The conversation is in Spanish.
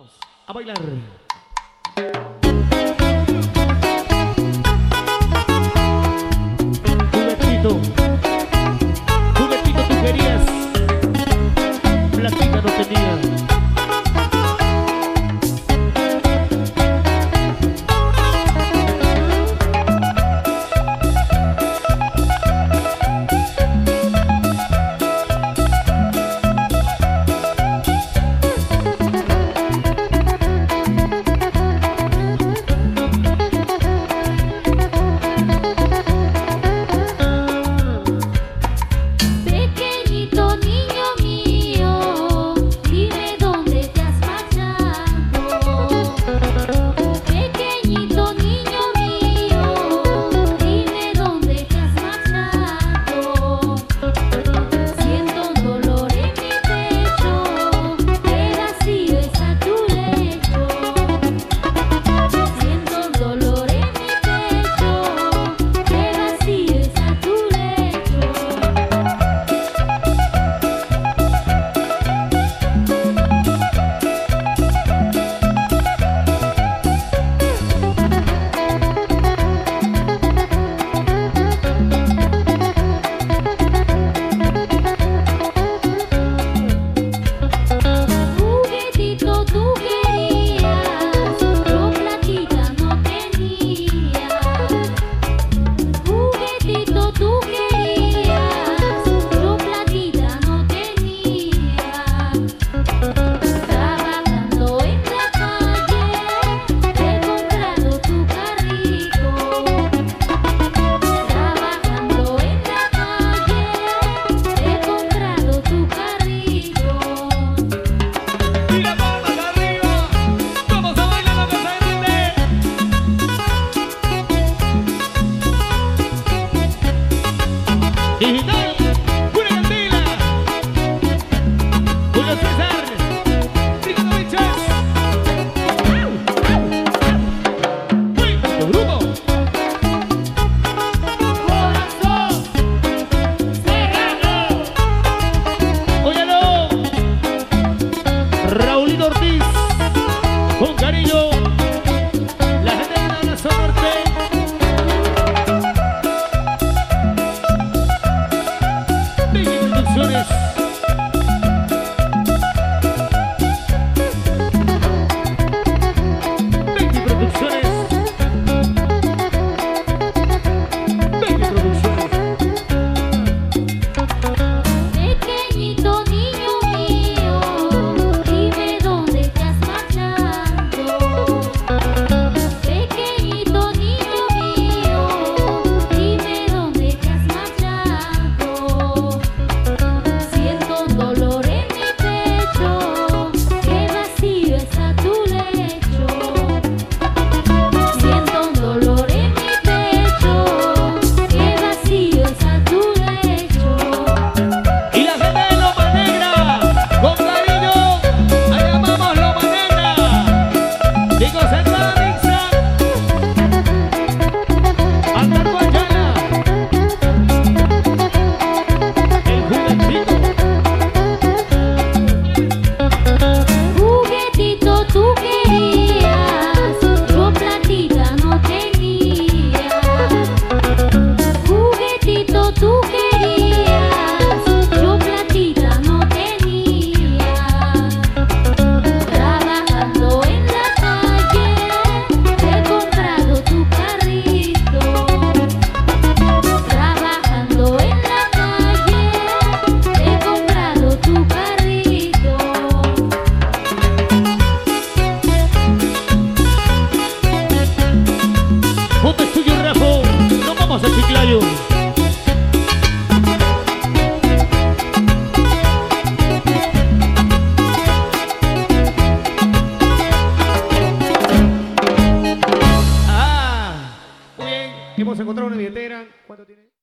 Vamos a bailar. Juguetito, juguetito tú querías, platica no tenía. Digital, Julio Candela, Julio César, Ricardo Bichas, tu grupo. Corazón Serrano. Óyalo, Raulito Ortiz, con cariño, la gente de la zona norte. Producciones. Baby Producciones. Baby Producciones. Pequeñito niño mío, dime dónde te has marchado. Pequeñito niño mío, dime dónde te has marchado. Siento un dolor en mi pecho, que vacío está tu lecho. Siento un dolor en mi pecho, que vacío está tu lecho. Y la gente de Loma Negra, con cariño, ahí llamamos Loma Negra. Digo, Santa Rixa, Andarco Ayala, el juguetito. Juguetito tú querías, yo platita no tenía. Juguetito tú querías, yo platita no tenía. Trabajando en la calle, he comprado tu carrito. Trabajando en la calle, he comprado tu carrito. Ponte tuyo, Rafa, nos vamos a Chiclayo. Muy bien, hemos encontrado una billetera. ¿Cuánto tiene?